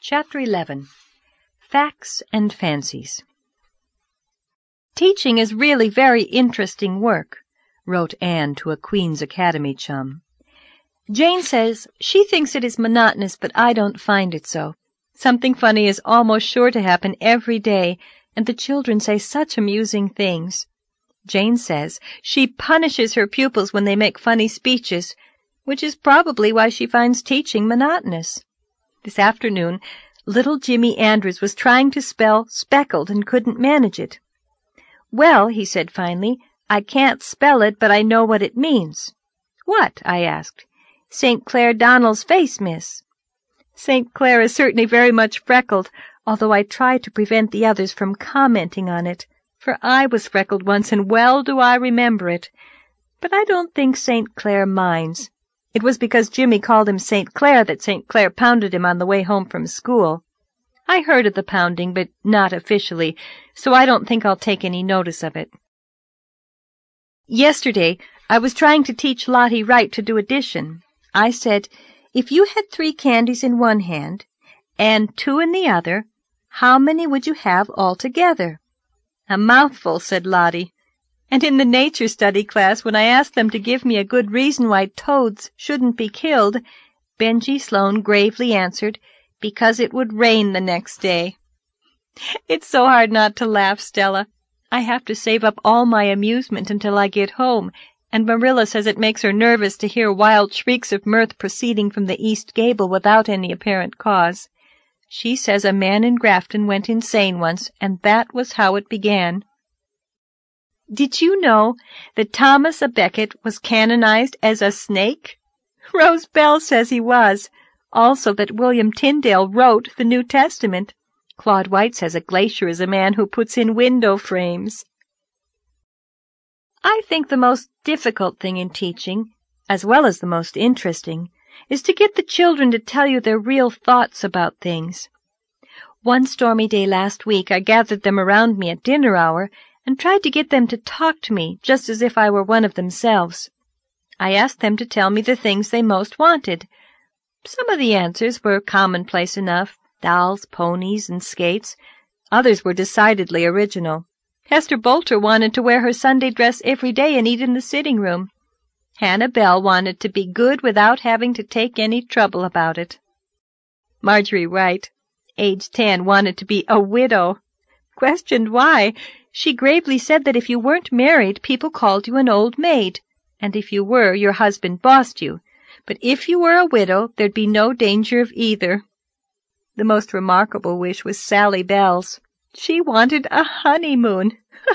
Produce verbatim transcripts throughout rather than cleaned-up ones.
Chapter eleven. Facts and Fancies. "Teaching is really very interesting work," wrote Anne to a Queen's Academy chum. "Jane says she thinks it is monotonous, but I don't find it so. Something funny is almost sure to happen every day, and the children say such amusing things. Jane says she punishes her pupils when they make funny speeches, which is probably why she finds teaching monotonous. This afternoon, little Jimmy Andrews was trying to spell speckled and couldn't manage it. 'Well,' he said finally, 'I can't spell it, but I know what it means.' 'What?' I asked. 'Saint Clair Donnell's face, miss.' Saint Clair is certainly very much freckled, although I try to prevent the others from commenting on it, for I was freckled once, and well do I remember it. But I don't think Saint Clair minds. It was because Jimmy called him Saint Clair that Saint Clair pounded him on the way home from school. I heard of the pounding, but not officially, so I don't think I'll take any notice of it. Yesterday, I was trying to teach Lottie Wright to do addition. I said, 'If you had three candies in one hand and two in the other, how many would you have altogether?' 'A mouthful,' said Lottie. And in the nature study class, when I asked them to give me a good reason why toads shouldn't be killed, Benjy Sloane gravely answered, 'Because it would rain the next day.' It's so hard not to laugh, Stella. I have to save up all my amusement until I get home, and Marilla says it makes her nervous to hear wild shrieks of mirth proceeding from the east gable without any apparent cause. She says a man in Grafton went insane once, and that was how it began. Did you know that Thomas a Becket was canonized as a snake? Rose Bell says he was. Also that William Tyndale wrote the New Testament. Claude White says a glacier is a man who puts in window frames. I think the most difficult thing in teaching, as well as the most interesting, is to get the children to tell you their real thoughts about things. One stormy day last week I gathered them around me at dinner hour and tried to get them to talk to me just as if I were one of themselves. I asked them to tell me the things they most wanted. Some of the answers were commonplace enough, dolls, ponies, and skates. Others were decidedly original. Hester Bolter wanted to wear her Sunday dress every day and eat in the sitting room. Hannah Bell wanted to be good without having to take any trouble about it. Marjorie Wright, age ten, wanted to be a widow. Questioned why, she gravely said that if you weren't married, people called you an old maid, and if you were, your husband bossed you. But if you were a widow, there'd be no danger of either. The most remarkable wish was Sally Bell's. She wanted a honeymoon.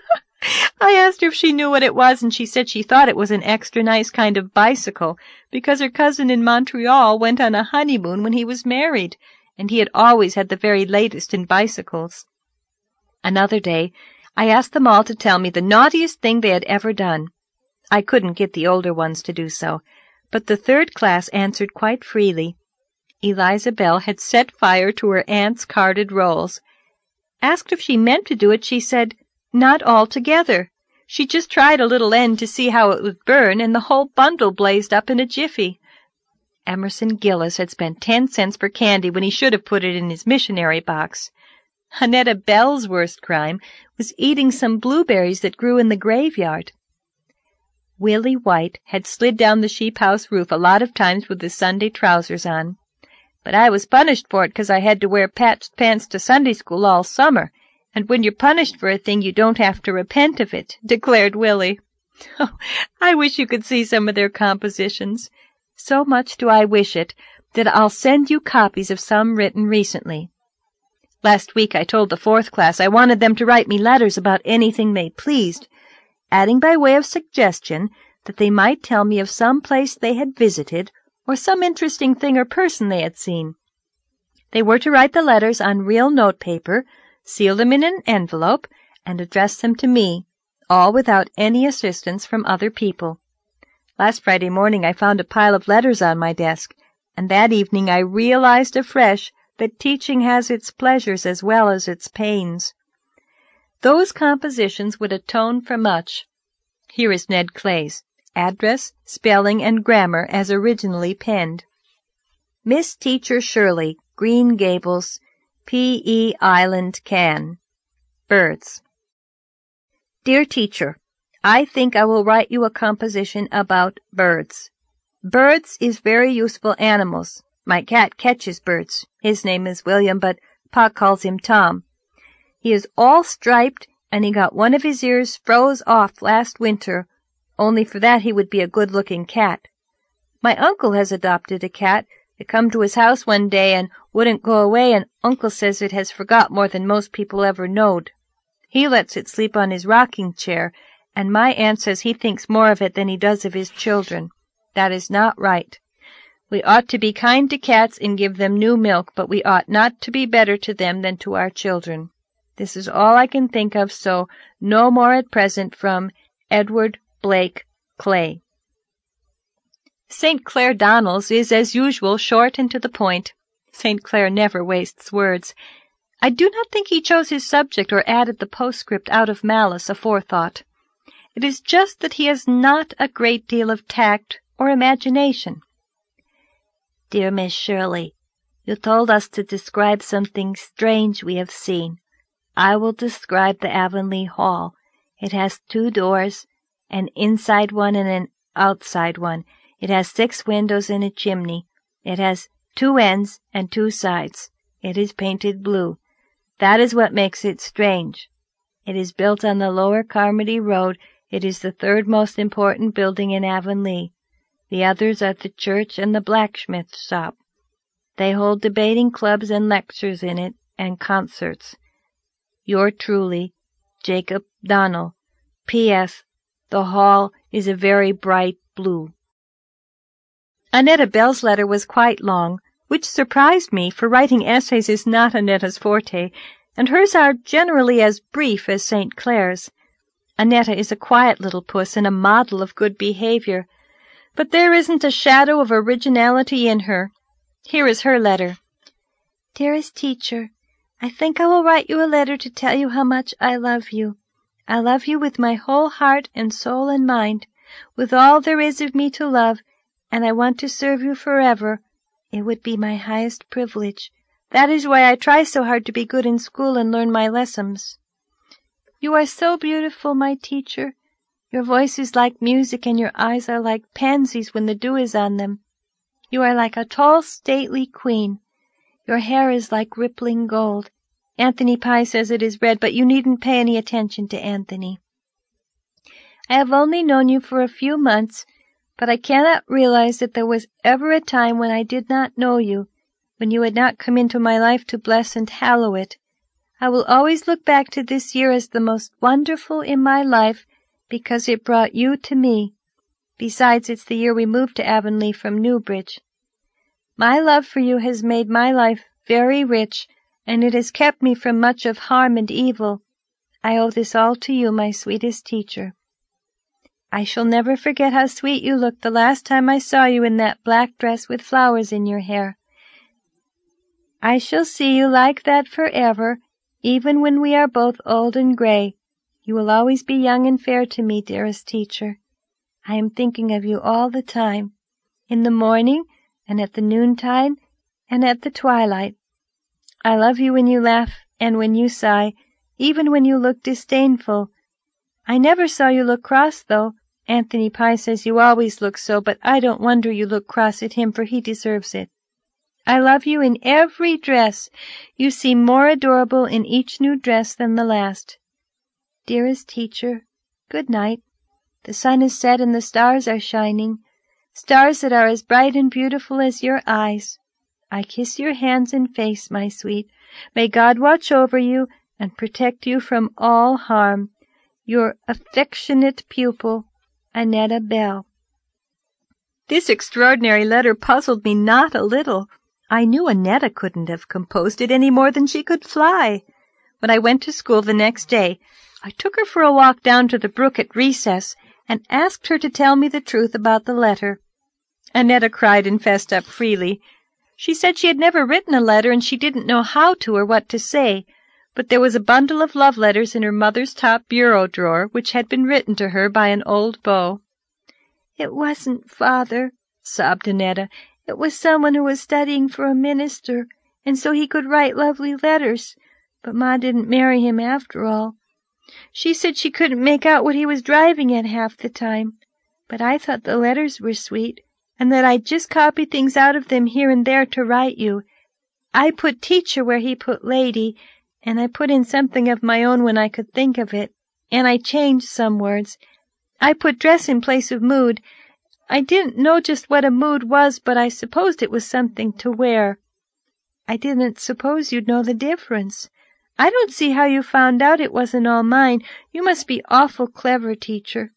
I asked her if she knew what it was, and she said she thought it was an extra nice kind of bicycle, because her cousin in Montreal went on a honeymoon when he was married, and he had always had the very latest in bicycles. Another day, I asked them all to tell me the naughtiest thing they had ever done. I couldn't get the older ones to do so, but the third class answered quite freely. Eliza Bell had set fire to her aunt's carded rolls. Asked if she meant to do it, she said, "Not altogether. She just tried a little end to see how it would burn, and the whole bundle blazed up in a jiffy." Emerson Gillis had spent ten cents for candy when he should have put it in his missionary box. Annetta Bell's worst crime was eating some blueberries that grew in the graveyard. Willie White had slid down the sheep-house roof a lot of times with his Sunday trousers on. "But I was punished for it because I had to wear patched pants to Sunday school all summer, and when you're punished for a thing you don't have to repent of it," declared Willie. Oh, I wish you could see some of their compositions. So much do I wish it that I'll send you copies of some written recently. Last week I told the fourth class I wanted them to write me letters about anything they pleased, adding by way of suggestion that they might tell me of some place they had visited or some interesting thing or person they had seen. They were to write the letters on real notepaper, seal them in an envelope, and address them to me, all without any assistance from other people. Last Friday morning I found a pile of letters on my desk, and that evening I realized afresh that teaching has its pleasures as well as its pains. Those compositions would atone for much. Here is Ned Clay's, address, spelling, and grammar as originally penned. Miss Teacher Shirley, Green Gables, P E Island, Can. Birds. Dear Teacher, I think I will write you a composition about birds. Birds is very useful animals. My cat catches birds. His name is William, but Pa calls him Tom. He is all striped, and he got one of his ears froze off last winter. Only for that he would be a good-looking cat. My uncle has adopted a cat. It come to his house one day and wouldn't go away, and Uncle says it has forgot more than most people ever knowed. He lets it sleep on his rocking chair, and my aunt says he thinks more of it than he does of his children. That is not right. We ought to be kind to cats and give them new milk, but we ought not to be better to them than to our children. This is all I can think of, so no more at present. From Edward Blake Clay. Saint Clair Donnell's is, as usual, short and to the point. Saint Clair never wastes words. I do not think he chose his subject or added the postscript out of malice aforethought. It is just that he has not a great deal of tact or imagination. Dear Miss Shirley, you told us to describe something strange we have seen. I will describe the Avonlea Hall. It has two doors, an inside one and an outside one. It has six windows and a chimney. It has two ends and two sides. It is painted blue. That is what makes it strange. It is built on the Lower Carmody Road. It is the third most important building in Avonlea. The others are the church and the blacksmith shop. They hold debating clubs and lectures in it, and concerts. Yours truly, Jacob Donnell. P S. The hall is a very bright blue. Annetta Bell's letter was quite long, which surprised me, for writing essays is not Annetta's forte, and hers are generally as brief as Saint Clair's. Annetta is a quiet little puss and a model of good behavior, but there isn't a shadow of originality in her. Here is her letter. Dearest Teacher, I think I will write you a letter to tell you how much I love you. I love you with my whole heart and soul and mind, with all there is of me to love, and I want to serve you forever. It would be my highest privilege. That is why I try so hard to be good in school and learn my lessons. You are so beautiful, my teacher. Your voice is like music, and your eyes are like pansies when the dew is on them. You are like a tall, stately queen. Your hair is like rippling gold. Anthony Pye says it is red, but you needn't pay any attention to Anthony. I have only known you for a few months, but I cannot realize that there was ever a time when I did not know you, when you had not come into my life to bless and hallow it. I will always look back to this year as the most wonderful in my life, because it brought you to me. Besides, it's the year we moved to Avonlea from Newbridge. My love for you has made my life very rich, and it has kept me from much of harm and evil. I owe this all to you, my sweetest teacher. I shall never forget how sweet you looked the last time I saw you in that black dress with flowers in your hair. I shall see you like that forever, even when we are both old and gray. You will always be young and fair to me, dearest teacher. I am thinking of you all the time, in the morning, and at the noontide, and at the twilight. I love you when you laugh and when you sigh, even when you look disdainful. I never saw you look cross, though. Anthony Pye says you always look so, but I don't wonder you look cross at him, for he deserves it. I love you in every dress. You seem more adorable in each new dress than the last. Dearest teacher, good night. The sun is set and the stars are shining, stars that are as bright and beautiful as your eyes. I kiss your hands and face, my sweet. May God watch over you and protect you from all harm. Your affectionate pupil, Annetta Bell. This extraordinary letter puzzled me not a little. I knew Annetta couldn't have composed it any more than she could fly. When I went to school the next day, I took her for a walk down to the brook at recess and asked her to tell me the truth about the letter. Annetta cried and fessed up freely. She said she had never written a letter and she didn't know how to or what to say, but there was a bundle of love letters in her mother's top bureau drawer which had been written to her by an old beau. "It wasn't, Father," sobbed Annetta. It was someone who was studying for a minister, and so he could write lovely letters, but Ma didn't marry him after all. She said she couldn't make out what he was driving at half the time, but I thought the letters were sweet, and that I'd just copy things out of them here and there to write you. I put teacher where he put lady, and I put in something of my own when I could think of it, and I changed some words. I put dress in place of mood. I didn't know just what a mood was, but I supposed it was something to wear. I didn't suppose you'd know the difference. I don't see how you found out it wasn't all mine. You must be awful clever, teacher.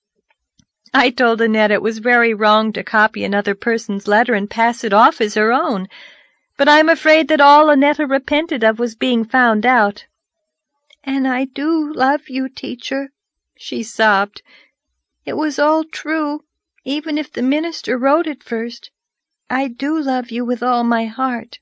I told Annette it was very wrong to copy another person's letter and pass it off as her own, but I'm afraid that all Annetta repented of was being found out. And I do love you, teacher, she sobbed. It was all true, even if the minister wrote it first. I do love you with all my heart.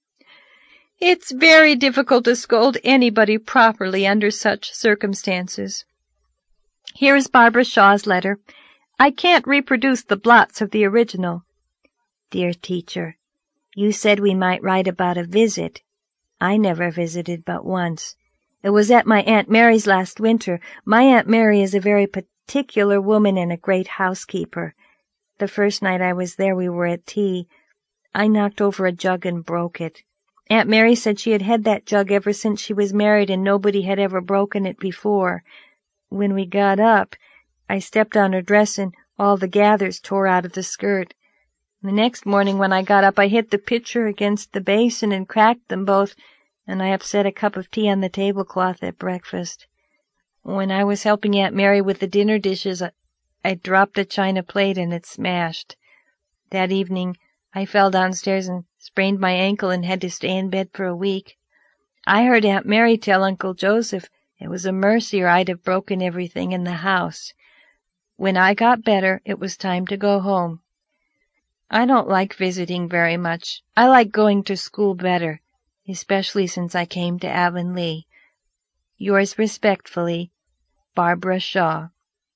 It's very difficult to scold anybody properly under such circumstances. Here is Barbara Shaw's letter. I can't reproduce the blots of the original. Dear teacher, you said we might write about a visit. I never visited but once. It was at my Aunt Mary's last winter. My Aunt Mary is a very particular woman and a great housekeeper. The first night I was there we were at tea. I knocked over a jug and broke it. Aunt Mary said she had had that jug ever since she was married and nobody had ever broken it before. When we got up, I stepped on her dress and all the gathers tore out of the skirt. The next morning when I got up I hit the pitcher against the basin and cracked them both, and I upset a cup of tea on the tablecloth at breakfast. When I was helping Aunt Mary with the dinner dishes, I, I dropped a china plate and it smashed. That evening I fell downstairs and sprained my ankle and had to stay in bed for a week. I heard Aunt Mary tell Uncle Joseph it was a mercy or I'd have broken everything in the house. When I got better, it was time to go home. I don't like visiting very much. I like going to school better, especially since I came to Avonlea. Yours respectfully, Barbara Shaw.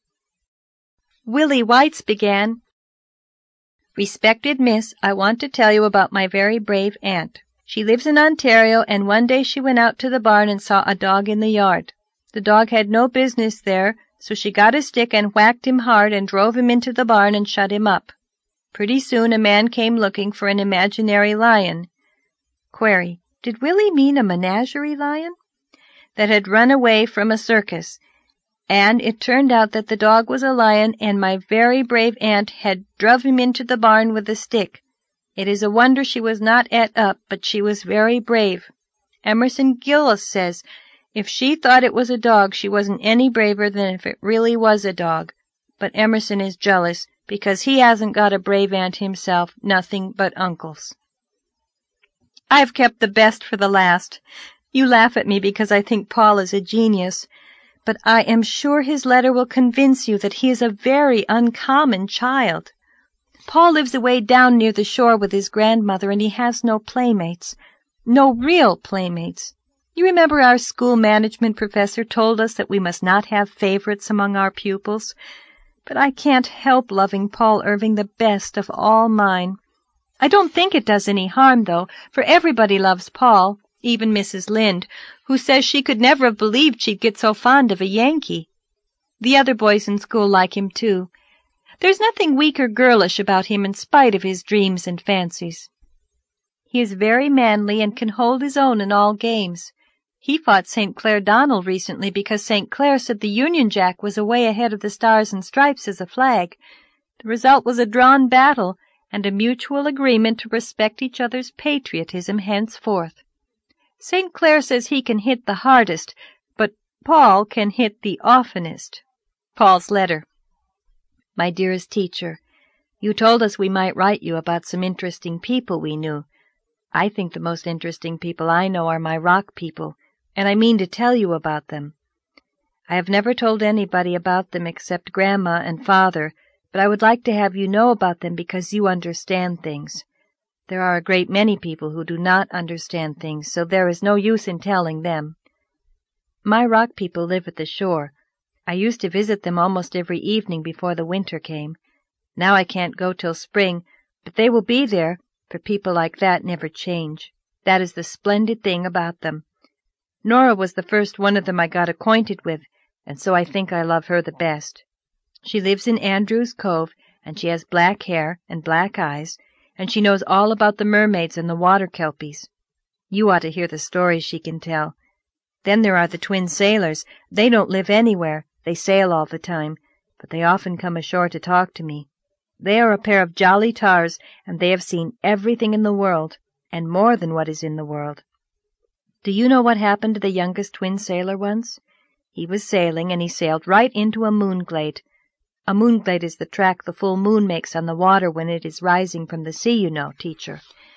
Willie White's began, Respected Miss, I want to tell you about my very brave aunt. She lives in Ontario, and one day she went out to the barn and saw a dog in the yard. The dog had no business there, so she got a stick and whacked him hard and drove him into the barn and shut him up. Pretty soon a man came looking for an imaginary lion. Query, did Willie mean a menagerie lion? That had run away from a circus, and it turned out that the dog was a lion, and my very brave aunt had druv him into the barn with a stick. It is a wonder she was not et up, but she was very brave. Emerson Gillis says, if she thought it was a dog, she wasn't any braver than if it really was a dog. But Emerson is jealous, because he hasn't got a brave aunt himself, nothing but uncles. I've kept the best for the last. You laugh at me because I think Paul is a genius, but I am sure his letter will convince you that he is a very uncommon child. Paul lives away down near the shore with his grandmother, and he has no playmates. No real playmates. You remember our school management professor told us that we must not have favorites among our pupils? But I can't help loving Paul Irving the best of all mine. I don't think it does any harm, though, for everybody loves Paul, even Missus Lynde, who says she could never have believed she'd get so fond of a Yankee. The other boys in school like him, too. There's nothing weak or girlish about him in spite of his dreams and fancies. He is very manly and can hold his own in all games. He fought Saint Clair Donnell recently because Saint Clair said the Union Jack was away ahead of the Stars and Stripes as a flag. The result was a drawn battle and a mutual agreement to respect each other's patriotism henceforth. Saint Clair says he can hit the hardest, but Paul can hit the oftenest. Paul's letter. My dearest teacher, you told us we might write you about some interesting people we knew. I think the most interesting people I know are my rock people, and I mean to tell you about them. I have never told anybody about them except Grandma and Father, but I would like to have you know about them because you understand things. There are a great many people who do not understand things, so there is no use in telling them. My rock people live at the shore. I used to visit them almost every evening before the winter came. Now I can't go till spring, But they will be there, for people like that never change. That is the splendid thing about them. Nora was the first one of them I got acquainted with, and so I think I love her the best. She lives in Andrews Cove, and she has black hair and black eyes, and she knows all about the mermaids and the water kelpies. You ought to hear the stories she can tell. Then there are the twin sailors. They don't live anywhere. They sail all the time, but they often come ashore to talk to me. They are a pair of jolly tars, and they have seen everything in the world, and more than what is in the world. Do you know what happened to the youngest twin sailor once? He was sailing, and he sailed right into a moonglade. A moonglade is the track the full moon makes on the water when it is rising from the sea, you know, teacher.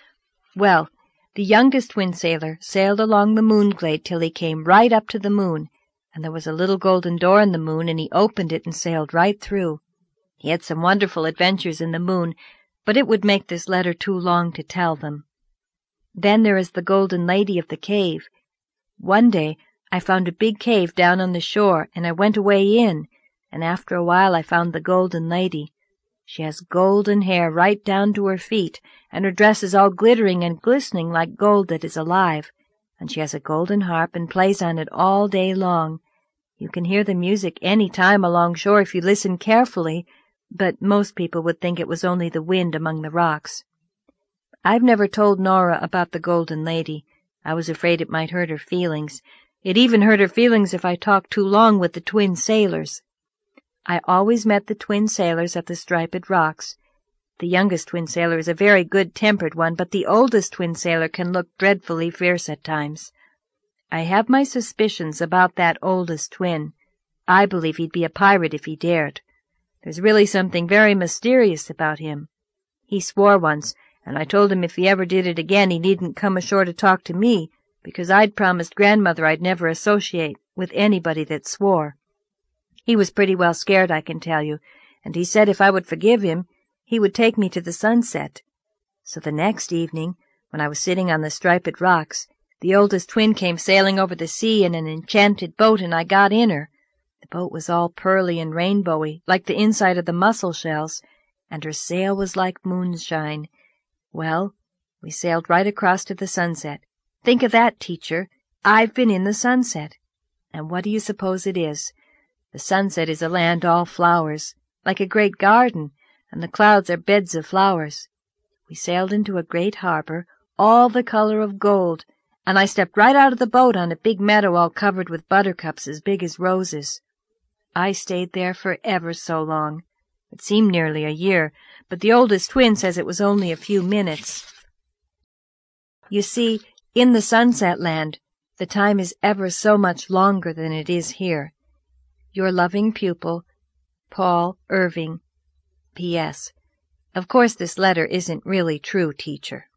Well, the youngest twin sailor sailed along the moonglade till he came right up to the moon, and there was a little golden door in the moon, and he opened it and sailed right through. He had some wonderful adventures in the moon, but it would make this letter too long to tell them. Then there is the Golden Lady of the cave. One day I found a big cave down on the shore, and I went away in, and after a while I found the Golden Lady. She has golden hair right down to her feet, and her dress is all glittering and glistening like gold that is alive, and she has a golden harp and plays on it all day long. You can hear the music any time along shore if you listen carefully, but most people would think it was only the wind among the rocks. I've never told Nora about the Golden Lady. I was afraid it might hurt her feelings. It even hurt her feelings if I talked too long with the twin sailors. I always met the twin sailors at the Striped Rocks. The youngest twin sailor is a very good-tempered one, but the oldest twin sailor can look dreadfully fierce at times. I have my suspicions about that oldest twin. I believe he'd be a pirate if he dared. There's really something very mysterious about him. He swore once, and I told him if he ever did it again he needn't come ashore to talk to me, because I'd promised Grandmother I'd never associate with anybody that swore. He was pretty well scared, I can tell you, and he said if I would forgive him, he would take me to the sunset. So the next evening, when I was sitting on the Striped Rocks, the oldest twin came sailing over the sea in an enchanted boat, and I got in her. The boat was all pearly and rainbowy, like the inside of the mussel shells, and her sail was like moonshine. Well, we sailed right across to the sunset. Think of that, teacher. I've been in the sunset. And what do you suppose it is? The sunset is a land all flowers, like a great garden, and the clouds are beds of flowers. We sailed into a great harbor, all the color of gold, and I stepped right out of the boat on a big meadow all covered with buttercups as big as roses. I stayed there for ever so long. It seemed nearly a year, but the oldest twin says it was only a few minutes. You see, in the Sunset Land, the time is ever so much longer than it is here. Your loving pupil, Paul Irving. P S. Of course this letter isn't really true, teacher.